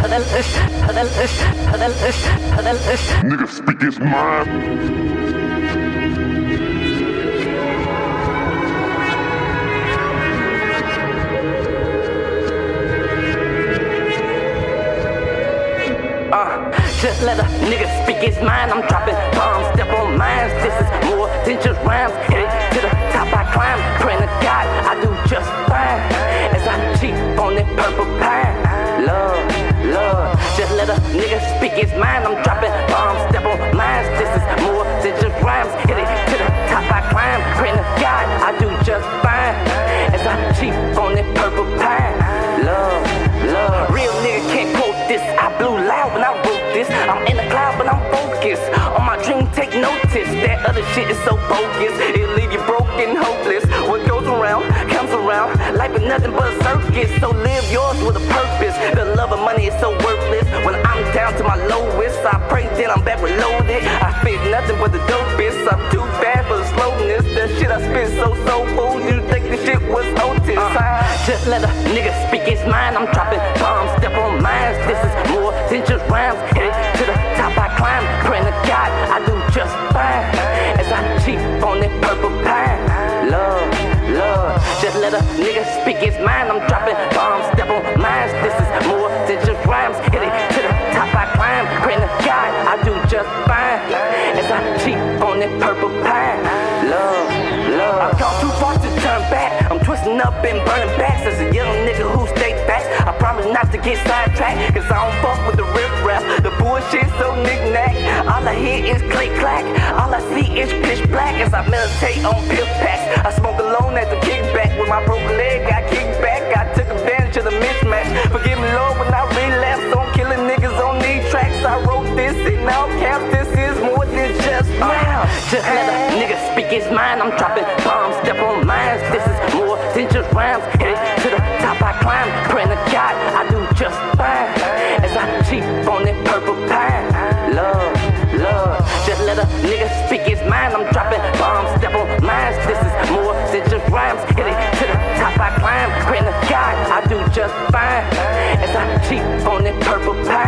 Nigga speak his mind. Just let a nigga speak his mind. I'm dropping bombs, step on mines. This is more than just rhymes. Headed to the top I climb. Praying to God I do just fine as I cheat on that purple pine. Love, love. Just let a nigga speak his mind. I'm dropping bombs, step on mines. This is more than just rhymes. Headed to the top I climb. Praying to God I do just fine as I cheat on that purple pine. Love, love. Real nigga can't quote this. I blew loud when I wrote this. I'm in the cloud but I'm focused on my dream, take notice. That other shit is so bogus, it'll leave you broken, hopeless. What goes around, comes around. Life is nothing but a circus, so live yours with a purpose. The love of money is so worthless. When I'm down to my lowest, I pray then I'm back reloaded. I spit nothing but the dopest. I'm too bad for the slowness. The shit I spit so soulful, you think the shit was Otis. Just let a nigga speak his mind. I'm dropping bombs, step on mines. This is more than just rhymes. Headed to the top I climb. Praying to God I do just fine as I cheat on that purple pine. Love, love. Just let a nigga speak his mind. I'm dropping bombs, step on mines. This is more than just rhymes. Headed to the top I climb. Praying to God I do just fine as I cheat on that purple pine. Love, love. I've gone too far to turn back. I'm twisting up and burning backs as a young nigga who stayed back. I promise not to get sidetracked, cause I don't fuck with the riff-raff. The bullshit so knick-knack. All I hear is click-clack. All I see is pitch black as I meditate on pill packs. I smoke alone at the kickback. With my broken leg I kicked back. I took advantage of the mismatch. Forgive me Lord when I relapse on killing niggas on these tracks. I wrote this in all caps. This is more than just wow. Just let a nigga speak his mind. I'm dropping bombs, step on mines. This is more than just rhymes. Headed to the top I climb. Praying to God I do just fine as I cheat on that purple pine. Love, love. Just let a nigga speak his mind. I'm dropping bombs, step on mines. This is more than just rhymes. Headed to the top I climb. Praying to God I do just fine as I cheat on that purple pine.